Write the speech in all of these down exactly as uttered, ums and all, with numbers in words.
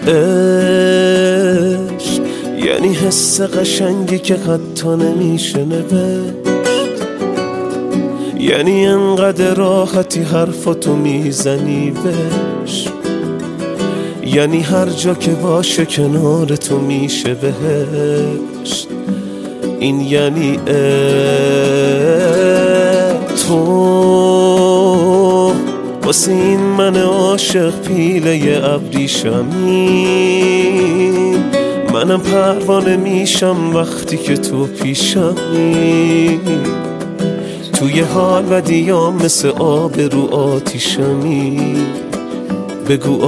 عشق یعنی حس قشنگی که حتی نمیشه نوشت، یعنی انقدر راحتی حرفاتو میزنی بهش، یعنی هر جا که باشه کنار تو میشه بهشت. این یعنی تو واسه این من عاشق پیله ابریشمی، منم پروانه میشم وقتی که تو پیشمی، توی حال و دیام مثل آب رو آتیشمی، بگو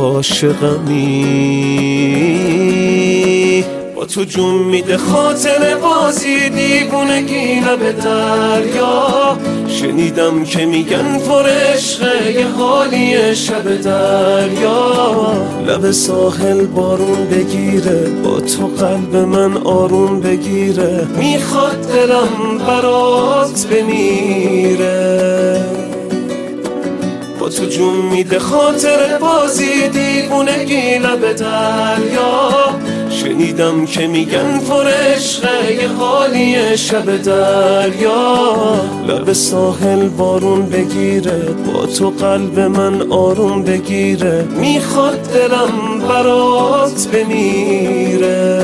عاشقمی. با تو جون میده خاطر بازی دیوونگی لب دریا، شنیدم که میگن پر عشقه یه حالی شب دریا، لب ساحل بارون بگیره با تو قلب من آروم بگیره، میخواد دلم برات بمیره. با تو جون میده خاطر بازی دیوونگی لب دریا، شنیدم که میگن پر عشقه یه حالی شب دریا، لب ساحل بارون بگیره با تو قلب من آروم بگیره، میخواد دلم برات بمیره.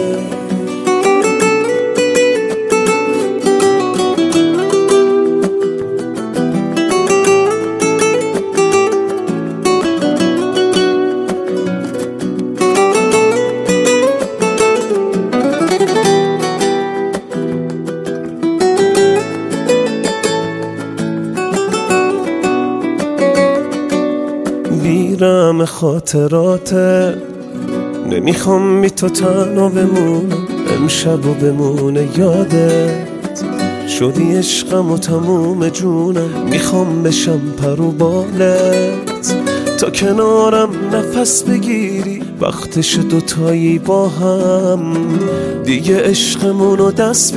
بیرم خاطراته، نمیخوام بی تو تنها بمونم، امشب و بمونه یادت، شدی عشقم و تموم جونم، میخوام بشم پرو بالت، تا کنارم نفس بگیری، وقتش دوتایی با هم دیگه عشقمونو دست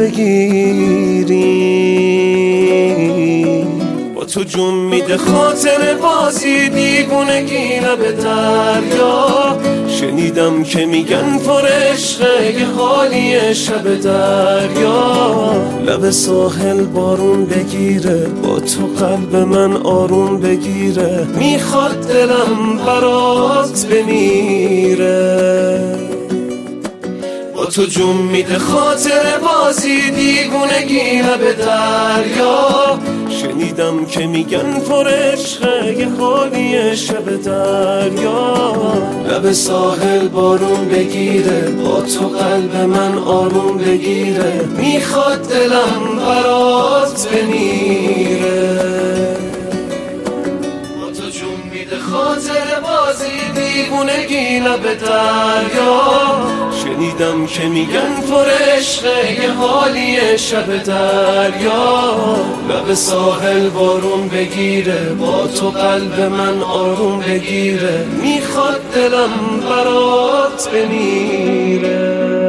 بگیریم. با تو جون میده خاطر بازی دیوونگی لب دریا، شنیدم که میگن پر عشقه یه حالی شب دریا، لب ساحل بارون بگیره با تو قلب من آروم بگیره، میخواد دلم برات بمیره. با تو جون میده خاطر بازی دیوونگی لب دریا، شنیدم که میگن پر عشقه یه حالی شب دریا، لب ساحل بارون بگیره با تو قلب من آروم بگیره، میخواد دلم برات بمیره. با تو جون میده خاطر بازی دیوونگی لب دریا، شنیدم که میگن پر عشقه یه حالی شب دریا، لب ساحل بارون بگیره با تو قلب من آروم بگیره، میخواد دلم برات بمیره.